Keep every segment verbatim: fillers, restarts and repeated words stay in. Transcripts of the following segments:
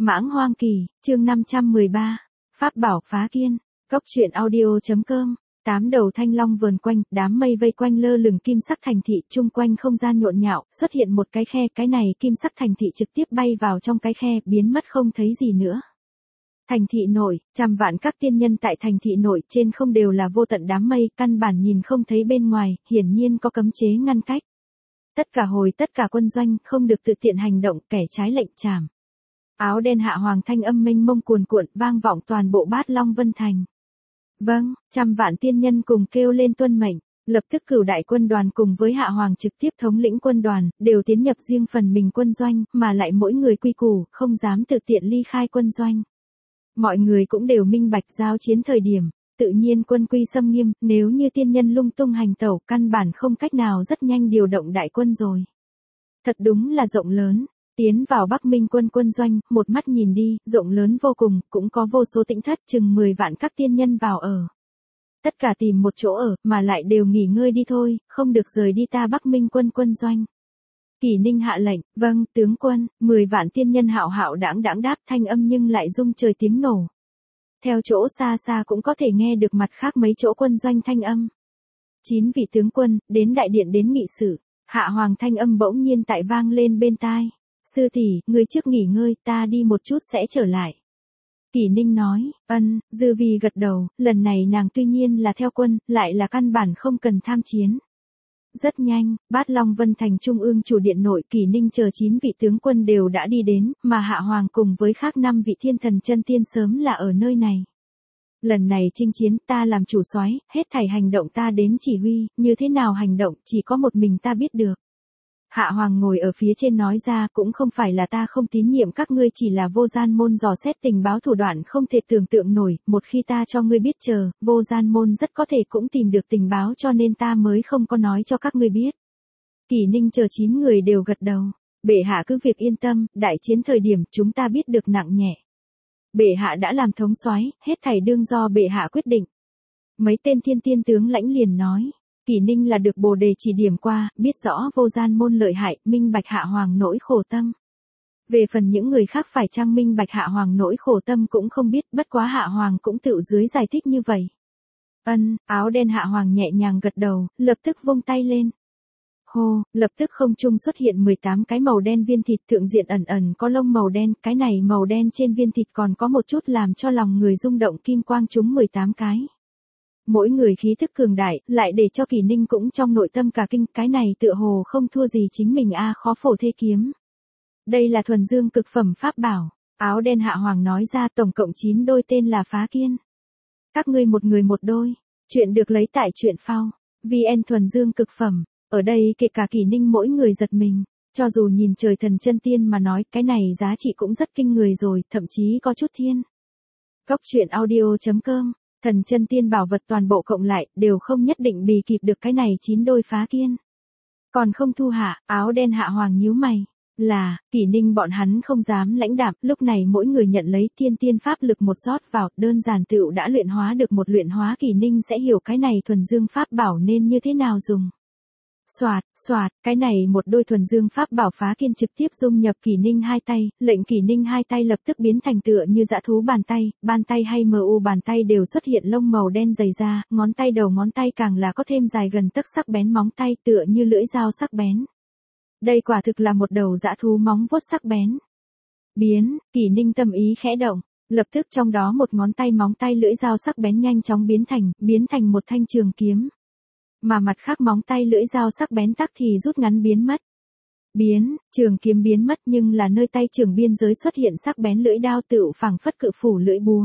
Mãng Hoang Kỳ, chương năm trăm mười ba, Pháp bảo phá kiên, cốc truyện audio.com. Tám đầu thanh long vờn quanh, đám mây vây quanh lơ lửng kim sắc thành thị, chung quanh không gian nhộn nhạo, xuất hiện một cái khe, cái này kim sắc thành thị trực tiếp bay vào trong cái khe, biến mất không thấy gì nữa. Thành thị nội, trăm vạn các tiên nhân tại thành thị nội, trên không đều là vô tận đám mây, căn bản nhìn không thấy bên ngoài, hiển nhiên có cấm chế ngăn cách. Tất cả hồi tất cả quân doanh, không được tự tiện hành động, kẻ trái lệnh trảm. Áo đen Hạ Hoàng thanh âm mênh mông cuồn cuộn, vang vọng toàn bộ Bát Long Vân Thành. Vâng, trăm vạn tiên nhân cùng kêu lên tuân mệnh, lập tức cửu đại quân đoàn cùng với Hạ Hoàng trực tiếp thống lĩnh quân đoàn, đều tiến nhập riêng phần mình quân doanh, mà lại mỗi người quy củ, không dám tự tiện ly khai quân doanh. Mọi người cũng đều minh bạch giao chiến thời điểm, tự nhiên quân quy xâm nghiêm, nếu như tiên nhân lung tung hành tẩu, căn bản không cách nào rất nhanh điều động đại quân rồi. Thật đúng là rộng lớn. Tiến vào Bắc Minh quân quân doanh, một mắt nhìn đi, rộng lớn vô cùng, cũng có vô số tĩnh thất, chừng mười vạn các tiên nhân vào ở. Tất cả tìm một chỗ ở, mà lại đều nghỉ ngơi đi thôi, không được rời đi ta Bắc Minh quân quân doanh. Kỷ Ninh hạ lệnh, vâng, tướng quân, mười vạn tiên nhân hạo hạo đãng đãng đáp, thanh âm nhưng lại rung trời tiếng nổ. Theo chỗ xa xa cũng có thể nghe được mặt khác mấy chỗ quân doanh thanh âm. Chín vị tướng quân, đến đại điện đến nghị sự, Hạ Hoàng thanh âm bỗng nhiên tại vang lên bên tai. Sư tỷ, ngươi trước nghỉ ngơi, ta đi một chút sẽ trở lại. Kỷ Ninh nói, ân, Dư Vi gật đầu, lần này nàng tuy nhiên là theo quân, lại là căn bản không cần tham chiến. Rất nhanh, Bát Long Vân Thành trung ương chủ điện nội, Kỷ Ninh chờ chín vị tướng quân đều đã đi đến, mà Hạ Hoàng cùng với khác năm vị thiên thần chân tiên sớm là ở nơi này. Lần này chinh chiến ta làm chủ soái, hết thảy hành động ta đến chỉ huy, như thế nào hành động chỉ có một mình ta biết được. Hạ Hoàng ngồi ở phía trên nói ra, cũng không phải là ta không tín nhiệm các ngươi, chỉ là vô gian môn dò xét tình báo thủ đoạn không thể tưởng tượng nổi, một khi ta cho ngươi biết chờ, vô gian môn rất có thể cũng tìm được tình báo, cho nên ta mới không có nói cho các ngươi biết. Kỷ Ninh chờ chín người đều gật đầu, bệ hạ cứ việc yên tâm, đại chiến thời điểm chúng ta biết được nặng nhẹ. Bệ hạ đã làm thống soái, hết thảy đương do bệ hạ quyết định. Mấy tên thiên tiên tướng lãnh liền nói. Kỷ Ninh là được Bồ Đề chỉ điểm qua, biết rõ vô gian môn lợi hại, minh bạch Hạ Hoàng nỗi khổ tâm. Về phần những người khác phải chăng minh bạch Hạ Hoàng nỗi khổ tâm cũng không biết, bất quá Hạ Hoàng cũng tự dưới giải thích như vậy. Ân, áo đen Hạ Hoàng nhẹ nhàng gật đầu, lập tức vung tay lên. Hô, lập tức không trung xuất hiện mười tám cái màu đen viên thịt, thượng diện ẩn ẩn có lông màu đen, cái này màu đen trên viên thịt còn có một chút làm cho lòng người rung động kim quang, chúng mười tám cái. Mỗi người khí thức cường đại, lại để cho Kỷ Ninh cũng trong nội tâm cả kinh, cái này tựa hồ không thua gì chính mình a khó phổ thê kiếm. Đây là thuần dương cực phẩm pháp bảo, áo đen Hạ Hoàng nói ra, tổng cộng chín đôi, tên là Phá Kiên. Các ngươi một người một đôi, chuyện được lấy tại truyện phao, vê en thuần dương cực phẩm, ở đây kể cả Kỷ Ninh mỗi người giật mình, cho dù nhìn trời thần chân tiên mà nói, cái này giá trị cũng rất kinh người rồi, thậm chí có chút thiên. Cốc truyện audio.com. Thần chân tiên bảo vật toàn bộ cộng lại, đều không nhất định bì kịp được cái này chín đôi Phá Kiên. Còn không thu hạ, áo đen Hạ Hoàng nhíu mày. Là, Kỷ Ninh bọn hắn không dám lãnh đạm, lúc này mỗi người nhận lấy tiên tiên pháp lực một rót vào, đơn giản tựu đã luyện hóa được một luyện hóa. Kỷ Ninh sẽ hiểu cái này thuần dương pháp bảo nên như thế nào dùng. Soạt, soạt, cái này một đôi thuần dương pháp bảo Phá Kiên trực tiếp dung nhập Kỷ Ninh hai tay, lệnh Kỷ Ninh hai tay lập tức biến thành tựa như dã thú bàn tay, bàn tay hay mờ u bàn tay đều xuất hiện lông màu đen dày ra, ngón tay đầu ngón tay càng là có thêm dài gần tấc sắc bén móng tay tựa như lưỡi dao sắc bén. Đây quả thực là một đầu dã thú móng vuốt sắc bén. Biến, Kỷ Ninh tâm ý khẽ động, lập tức trong đó một ngón tay móng tay lưỡi dao sắc bén nhanh chóng biến thành, biến thành một thanh trường kiếm. Mà mặt khác móng tay lưỡi dao sắc bén tắc thì rút ngắn biến mất. Biến, trường kiếm biến mất nhưng là nơi tay trường biên giới xuất hiện sắc bén lưỡi đao tựu phảng phất cự phủ lưỡi búa.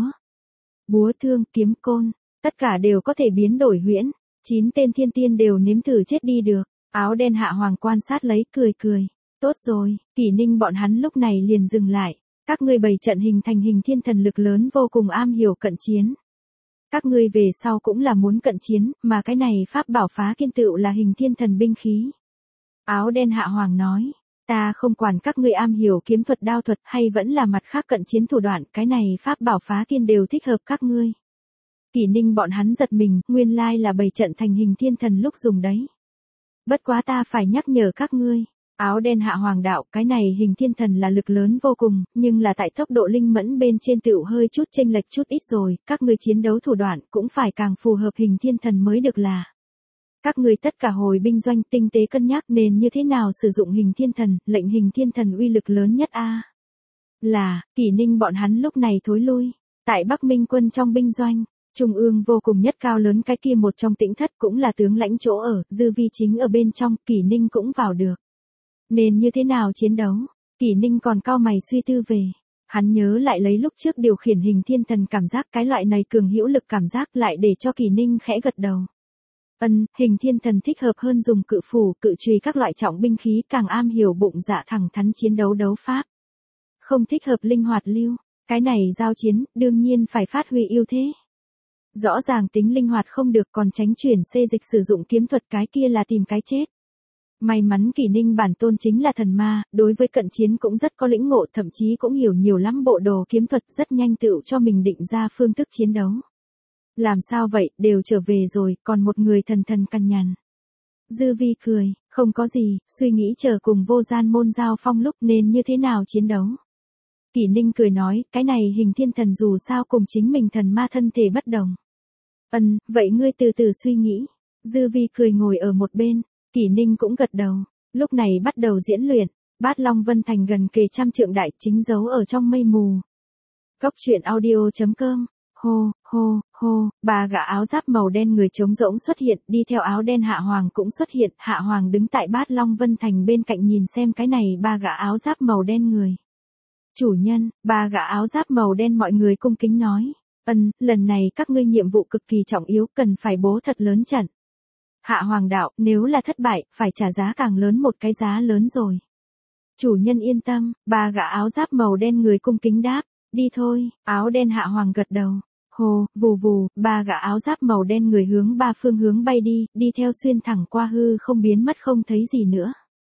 Búa thương, kiếm côn, tất cả đều có thể biến đổi huyễn, chín tên thiên tiên đều nếm thử chết đi được. Áo đen Hạ Hoàng quan sát lấy, cười cười. Tốt rồi, Kỷ Ninh bọn hắn lúc này liền dừng lại. Các ngươi bày trận hình thành hình thiên thần lực lớn vô cùng am hiểu cận chiến. Các ngươi về sau cũng là muốn cận chiến, mà cái này pháp bảo Phá Kiên tựu là hình thiên thần binh khí. Áo đen Hạ Hoàng nói, ta không quản các ngươi am hiểu kiếm thuật đao thuật hay vẫn là mặt khác cận chiến thủ đoạn, cái này pháp bảo Phá Kiên đều thích hợp các ngươi. Kỷ Ninh bọn hắn giật mình, nguyên lai là bày trận thành hình thiên thần lúc dùng đấy. Bất quá ta phải nhắc nhở các ngươi, Áo đen hạ hoàng đạo, cái này hình thiên thần là lực lớn vô cùng, nhưng là tại tốc độ linh mẫn bên trên tựu hơi chút chênh lệch chút ít rồi, các ngươi chiến đấu thủ đoạn cũng phải càng phù hợp hình thiên thần mới được là. Các ngươi tất cả hồi binh doanh tinh tế cân nhắc nên như thế nào sử dụng hình thiên thần, lệnh hình thiên thần uy lực lớn nhất a. Là, Kỷ Ninh bọn hắn lúc này thối lui, tại Bắc Minh quân trong binh doanh. Trung ương vô cùng nhất cao lớn cái kia một trong tĩnh thất cũng là tướng lãnh chỗ ở, Dư Vi chính ở bên trong, Kỷ Ninh cũng vào được. Nên như thế nào chiến đấu? Kỷ Ninh còn cau mày suy tư về. Hắn nhớ lại lấy lúc trước điều khiển hình thiên thần cảm giác cái loại này cường hữu lực cảm giác lại để cho Kỷ Ninh khẽ gật đầu. Ân, hình thiên thần thích hợp hơn dùng cự phủ, cự chùy các loại trọng binh khí càng am hiểu bụng dạ thẳng thắn chiến đấu đấu pháp. Không thích hợp linh hoạt lưu, cái này giao chiến, đương nhiên phải phát huy ưu thế. Rõ ràng tính linh hoạt không được còn tránh chuyển xê dịch sử dụng kiếm thuật cái kia là tìm cái chết. May mắn Kỷ Ninh bản tôn chính là thần ma, đối với cận chiến cũng rất có lĩnh ngộ, thậm chí cũng hiểu nhiều lắm bộ đồ kiếm thuật, rất nhanh tựu cho mình định ra phương thức chiến đấu. Làm sao vậy, đều trở về rồi, còn một người thần thần căn nhằn. Dư Vi cười, không có gì, suy nghĩ chờ cùng vô gian môn giao phong lúc nên như thế nào chiến đấu. Kỷ Ninh cười nói, cái này hình thiên thần dù sao cùng chính mình thần ma thân thể bất đồng. Ân, vậy ngươi từ từ suy nghĩ. Dư Vi cười ngồi ở một bên, Kỷ Ninh cũng gật đầu, lúc này bắt đầu diễn luyện, Bát Long Vân Thành gần kề trăm trượng đại chính giấu ở trong mây mù. Cốc truyện audio chấm com, hô, hô, hô, ba gã áo giáp màu đen người trống rỗng xuất hiện, đi theo áo đen Hạ Hoàng cũng xuất hiện, Hạ Hoàng đứng tại Bát Long Vân Thành bên cạnh nhìn xem cái này ba gã áo giáp màu đen người. Chủ nhân, ba gã áo giáp màu đen mọi người cung kính nói. Ân, lần này các ngươi nhiệm vụ cực kỳ trọng yếu, cần phải bố thật lớn trận. Hạ Hoàng đạo, nếu là thất bại, phải trả giá càng lớn một cái giá lớn rồi. Chủ nhân yên tâm, ba gã áo giáp màu đen người cung kính đáp, đi thôi, áo đen Hạ Hoàng gật đầu. Hồ, vù vù, ba gã áo giáp màu đen người hướng ba phương hướng bay đi, đi theo xuyên thẳng qua hư không biến mất không thấy gì nữa.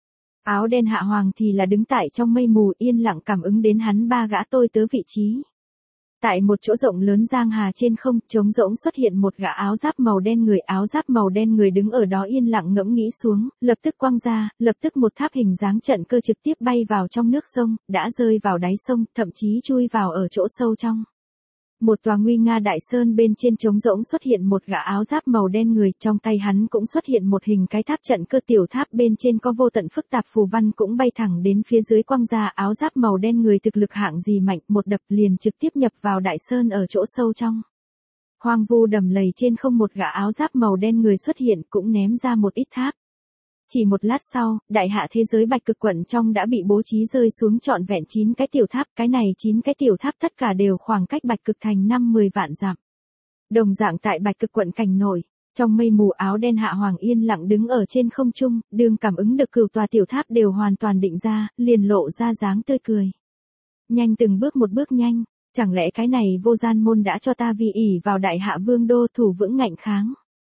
Áo đen Hạ Hoàng thì là đứng tại trong mây mù yên lặng cảm ứng đến hắn ba gã tôi tớ vị trí. Tại một chỗ rộng lớn giang hà trên không, trống rỗng xuất hiện một gã áo giáp màu đen người, áo giáp màu đen người đứng ở đó yên lặng ngẫm nghĩ xuống, lập tức quăng ra, lập tức một tháp hình dáng trận cơ trực tiếp bay vào trong nước sông, đã rơi vào đáy sông, thậm chí chui vào ở chỗ sâu trong. Một tòa nguy nga đại sơn bên trên trống rỗng xuất hiện một gã áo giáp màu đen người, trong tay hắn cũng xuất hiện một hình cái tháp trận cơ, tiểu tháp bên trên có vô tận phức tạp phù văn cũng bay thẳng đến phía dưới quăng ra, áo giáp màu đen người thực lực hạng gì mạnh, một đập liền trực tiếp nhập vào đại sơn ở chỗ sâu trong. Hoang vu đầm lầy trên không, một gã áo giáp màu đen người xuất hiện cũng ném ra một ít tháp. Chỉ một lát sau, đại hạ thế giới bạch cực quận trong đã bị bố trí rơi xuống trọn vẹn chín cái tiểu tháp, cái này chín cái tiểu tháp tất cả đều khoảng cách bạch cực thành năm mười vạn dặm. Đồng dạng tại bạch cực quận cảnh nổi, trong mây mù áo đen Hạ Hoàng yên lặng đứng ở trên không trung, đường cảm ứng được cửu tòa tiểu tháp đều hoàn toàn định ra, liền lộ ra dáng tươi cười. Nhanh từng bước một bước nhanh, chẳng lẽ cái này vô gian môn đã cho ta vi ỷ vào đại hạ vương đô thủ vững ngạnh kháng.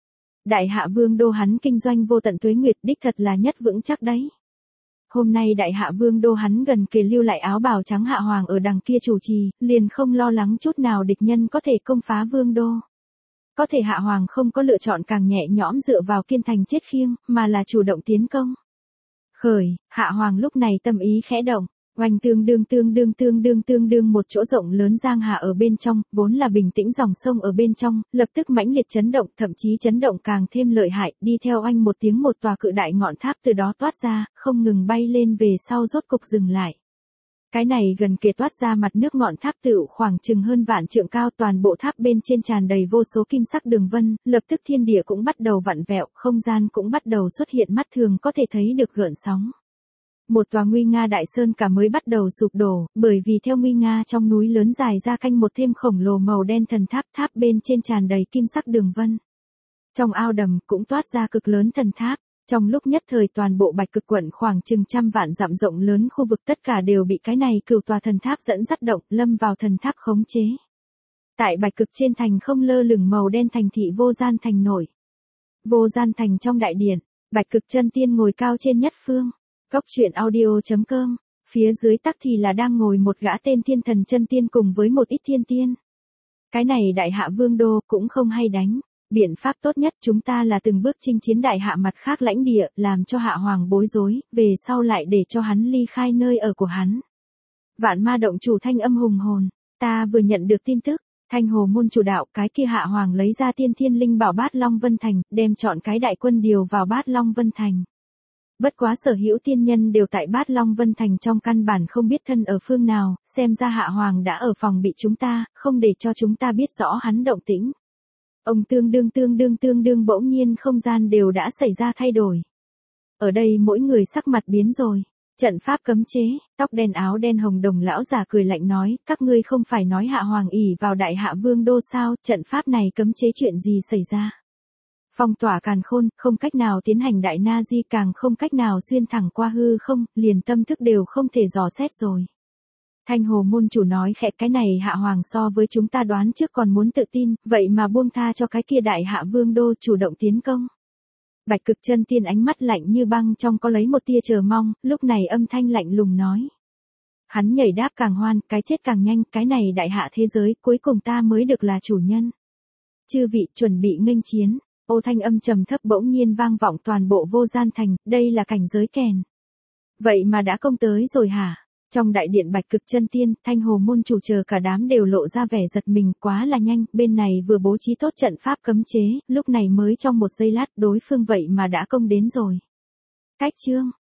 Đại hạ vương đô hắn kinh doanh vô tận tuế nguyệt đích thật là nhất vững chắc đấy. Hôm nay đại hạ vương đô hắn gần kề lưu lại áo bào trắng Hạ Hoàng ở đằng kia chủ trì, liền không lo lắng chút nào địch nhân có thể công phá vương đô. Có thể Hạ Hoàng không có lựa chọn càng nhẹ nhõm dựa vào kiên thành chết khiêng, mà là chủ động tiến công. Khởi, Hạ Hoàng lúc này tâm ý khẽ động. Oanh tương đương tương đương tương đương tương đương một chỗ rộng lớn giang hà ở bên trong, vốn là bình tĩnh dòng sông ở bên trong, lập tức mãnh liệt chấn động, thậm chí chấn động càng thêm lợi hại, đi theo oanh một tiếng một tòa cự đại ngọn tháp từ đó toát ra, không ngừng bay lên về sau rốt cục dừng lại. Cái này gần kề toát ra mặt nước ngọn tháp tựu khoảng chừng hơn vạn trượng cao, toàn bộ tháp bên trên tràn đầy vô số kim sắc đường vân, lập tức thiên địa cũng bắt đầu vặn vẹo, không gian cũng bắt đầu xuất hiện mắt thường có thể thấy được gợn sóng. Một tòa nguy nga đại sơn cả mới bắt đầu sụp đổ, bởi vì theo nguy nga trong núi lớn dài ra canh một thêm khổng lồ màu đen thần tháp, tháp bên trên tràn đầy kim sắc đường vân. Trong ao đầm cũng toát ra cực lớn thần tháp, trong lúc nhất thời toàn bộ bạch cực quận khoảng chừng trăm vạn dặm rộng lớn khu vực tất cả đều bị cái này cửu tòa thần tháp dẫn dắt động, lâm vào thần tháp khống chế. Tại bạch cực trên thành không lơ lửng màu đen thành thị vô gian thành nổi. Vô gian thành trong đại điện, bạch cực chân tiên ngồi cao trên nhất phương. Cốc truyện audio chấm com, phía dưới tắc thì là đang ngồi một gã tên thiên thần chân tiên cùng với một ít thiên tiên. Cái này đại hạ vương đô cũng không hay đánh, Biện pháp tốt nhất chúng ta là từng bước chinh chiến đại hạ mặt khác lãnh địa, làm cho hạ hoàng bối rối, về sau lại để cho hắn ly khai nơi ở của hắn. Vạn ma động chủ thanh âm hùng hồn, ta vừa nhận được tin tức, Thanh Hồ môn chủ đạo, cái kia hạ hoàng lấy ra tiên thiên linh bảo Bát Long Vân Thành, đem chọn cái đại quân điều vào Bát Long Vân Thành. Bất quá sở hữu tiên nhân đều tại Bát Long Vân Thành trong căn bản không biết thân ở phương nào, xem ra hạ hoàng đã ở phòng bị chúng ta, không để cho chúng ta biết rõ hắn động tĩnh. Ông tương đương tương đương tương đương bỗng nhiên không gian đều đã xảy ra thay đổi. Ở đây mỗi người sắc mặt biến rồi. Trận pháp cấm chế, tóc đen áo đen hồng đồng lão già cười lạnh nói, các ngươi không phải nói hạ hoàng ỷ vào đại hạ vương đô sao, trận pháp này cấm chế chuyện gì xảy ra. Phong tỏa càn khôn, không cách nào tiến hành đại na di, càng không cách nào xuyên thẳng qua hư không, liền tâm thức đều không thể dò xét rồi. Thanh Hồ môn chủ nói khẽ, cái này hạ hoàng so với chúng ta đoán trước còn muốn tự tin, vậy mà buông tha cho cái kia đại hạ vương đô chủ động tiến công. Bạch Cực Chân Tiên ánh mắt lạnh như băng trong có lấy một tia chờ mong, lúc này âm thanh lạnh lùng nói. Hắn nhảy đáp càng hoan, cái chết càng nhanh, cái này đại hạ thế giới, cuối cùng ta mới được là chủ nhân. Chư vị chuẩn bị nghênh chiến, ô thanh âm trầm thấp bỗng nhiên vang vọng toàn bộ Vô Gian Thành, đây là cảnh giới kèn. Vậy mà đã công tới rồi hả? Trong đại điện Bạch Cực Chân Tiên, Thanh Hồ môn chủ chờ cả đám đều lộ ra vẻ giật mình, quá là nhanh, bên này vừa bố trí tốt trận pháp cấm chế, lúc này mới trong một giây lát đối phương vậy mà đã công đến rồi. Cách chương